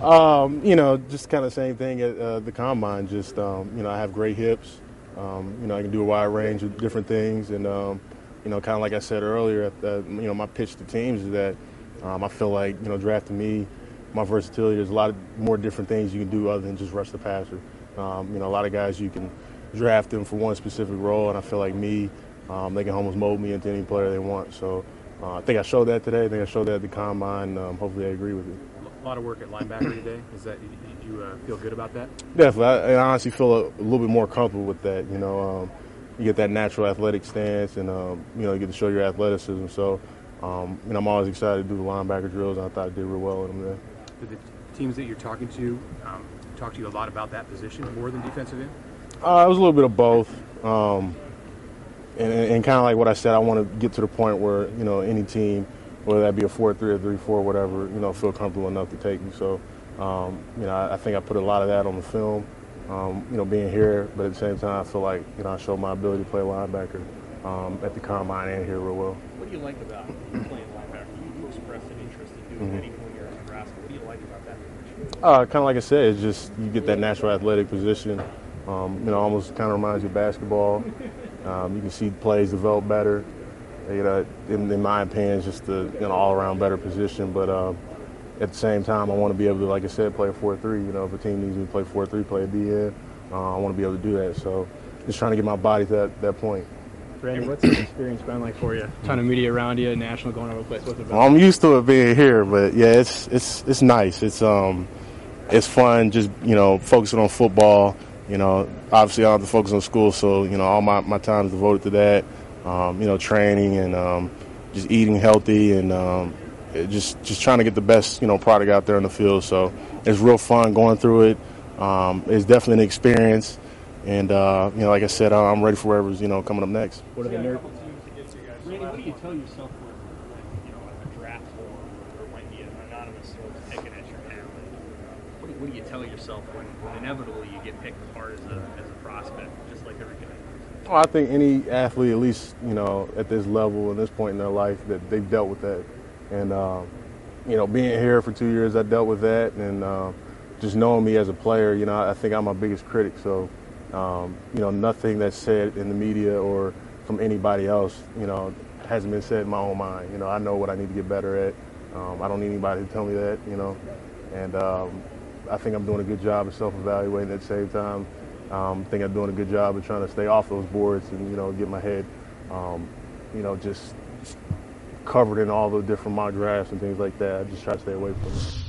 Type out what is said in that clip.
Just kind of same thing at the combine. Just I have great hips. I can do a wide range of different things, and kind of like I said earlier, my pitch to teams is that I feel like drafting me, my versatility. There's a lot of more different things you can do other than just rush the passer. A lot of guys you can draft them for one specific role, and I feel like me, they can almost mold me into any player they want. So I think I showed that today. I think I showed that at the combine. Hopefully, they agree with it. A lot of work at linebacker today. Did you feel good about that? Definitely. I honestly feel a little bit more comfortable with that. You get that natural athletic stance, and you get to show your athleticism. So, I'm always excited to do the linebacker drills, and I thought I did real well in them there. Did the teams that you're talking to talk to you a lot about that position more than defensive end? It was a little bit of both. And kind of like what I said, I want to get to the point where any team, whether that be a 4-3 or 3-4, whatever, feel comfortable enough to take me. So, I think I put a lot of that on the film, being here. But at the same time, I feel like I showed my ability to play linebacker at the combine and here real well. What do you like about playing linebacker? You expressed an interest in doing anything when you're in Nebraska. What do you like about that position? Kind of like I said, it's just you get that natural athletic position. Almost kind of reminds you of basketball. You can see plays develop better. In my opinion, it's just an all-around better position. But at the same time, I want to be able to, like I said, play a 4-3. If a team needs me to play 4-3, play a DN, I want to be able to do that. So just trying to get my body to that point. Brandon, what's the experience been like for you? Ton of media around you, national going over the place. What's it been? Well, I'm used to it being here, but yeah, it's nice. It's fun. Just focusing on football. Obviously I don't have to focus on school, so all my time is devoted to that. Training and just eating healthy and just trying to get the best product out there in the field. So it's real fun going through it. It's definitely an experience. And, like I said, I'm ready for whatever's, coming up next. What are the nerves? Randy, what do you tell yourself when a draft or might be an anonymous source picking at your head? What do you tell yourself when inevitably you get picked apart as a prospect, just like every guy? Well, I think any athlete, at least, at this level, at this point in their life, that they've dealt with that. And, being here for 2 years, I dealt with that. And just knowing me as a player, I think I'm my biggest critic. So, nothing that's said in the media or from anybody else, hasn't been said in my own mind. I know what I need to get better at. I don't need anybody to tell me that, And I think I'm doing a good job of self-evaluating at the same time. I think I'm doing a good job of trying to stay off those boards and, get my head, just covered in all the different mock drafts and things like that. I just try to stay away from it.